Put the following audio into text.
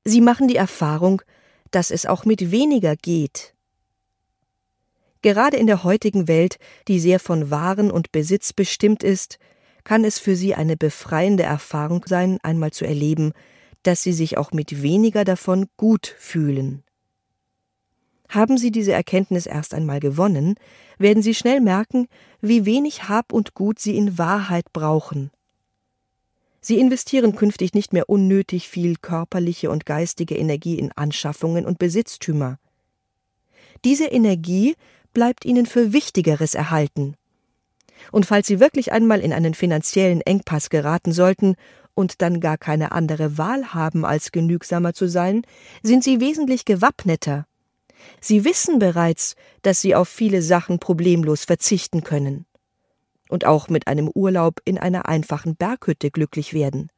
Sie machen die Erfahrung, dass es auch mit weniger geht. Gerade in der heutigen Welt, die sehr von Waren und Besitz bestimmt ist, kann es für Sie eine befreiende Erfahrung sein, einmal zu erleben, dass Sie sich auch mit weniger davon gut fühlen. Haben Sie diese Erkenntnis erst einmal gewonnen, werden Sie schnell merken, wie wenig Hab und Gut Sie in Wahrheit brauchen. Sie investieren künftig nicht mehr unnötig viel körperliche und geistige Energie in Anschaffungen und Besitztümer. Diese Energie bleibt Ihnen für Wichtigeres erhalten. Und falls Sie wirklich einmal in einen finanziellen Engpass geraten sollten und dann gar keine andere Wahl haben, als genügsamer zu sein, sind Sie wesentlich gewappneter. Sie wissen bereits, dass Sie auf viele Sachen problemlos verzichten können und auch mit einem Urlaub in einer einfachen Berghütte glücklich werden.